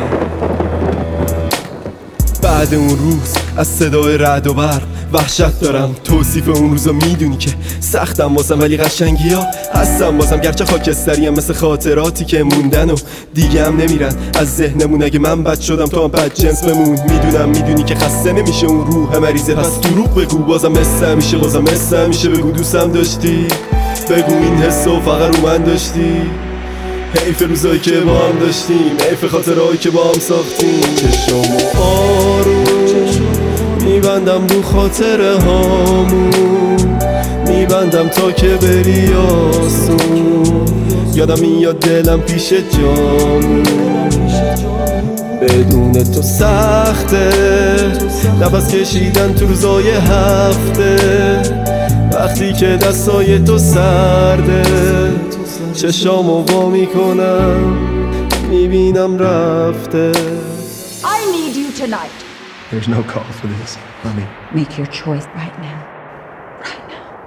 بعد اون روز از صدای رعد و برق وحشت دارم. توصیف اون روزا میدونی که سختم واسم، ولی قشنگی ها هستم بازم. گرچه خاکستریم مثل خاطراتی که موندن و دیگه هم نمیرن از ذهنمون. اگه من بد شدم تو هم بد جنس بمون. میدونی که خسته نمیشه اون روح مریضه. پس دروغ بگو بازم مثل همیشه، بازم مثل همیشه بگو دوستم داشتی. بگو این حسو فقط رو من داشتی. حیف روزایی که با هم داشتیم، حیف خاطرهایی که با هم ساختیم. چشم آروم میبندم رو خاطره هامون، میبندم تا که بری آسون. یادم میاد دلم پیش جامون. بدون تو سخته نفس کشیدن تو روزای هفته. وقتی که دستای تو سرده چشامو وا میکنم میبینم رفته. I need you tonight. There's no call for this, honey. Make your choice right now. Right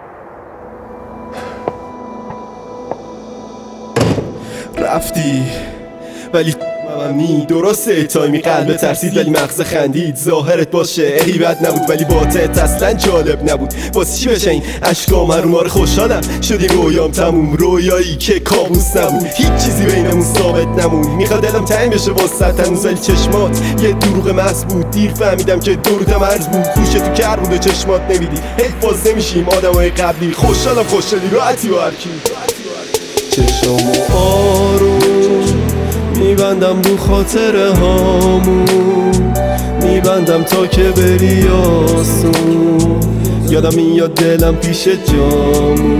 now. رفتی ولی منی درسته. تایمی قلب ترسید ولی مغز خندید. ظاهرت باشه هیبت نبود ولی باطنت اصلا جالب نبود. واسه چی بشه این اشکام هرومار خوشحالم شدی رویام تموم. رویایی که کابوس نبود. هیچ چیزی بینمون ثابت نمون. میخواد دلم تنگ بشه واسه هنوز ولی چشمات یه دروغ محض بود. دیر فهمیدم که دورتم عرض بود. گوشت تو کر بود و چشمات نمیدی. حیف باز نمیشیم آدمای قبلی. خوشحالم خوشحالی راحتی و هرکی. چشم آروم میبندم رو خاطره هامون، میبندم تا که بری آسون. یادم میاد دلم پیش جامون.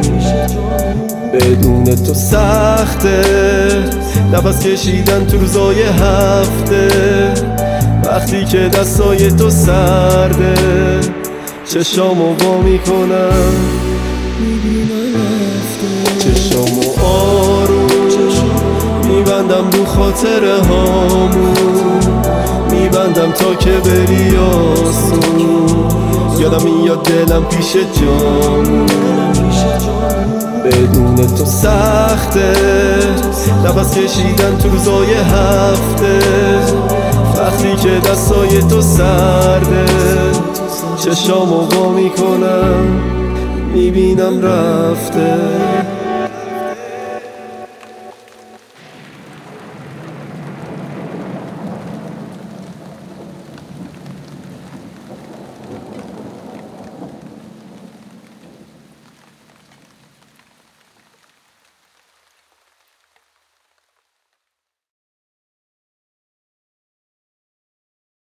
بدون تو سخته نفس کشیدن تو روزای هفته. وقتی که دستای تو سرده چشامو وا میکنم میبینم رفته. چشامو آروم میبندم رو خاطره هامون، میبندم تا که بری آسون. یادم میاد دلم پیش جامون. بدون تو سخته نفس کشیدن تو روزای هفته. وقتی که دستای تو سرده چشامو وا میکنم میبینم رفته.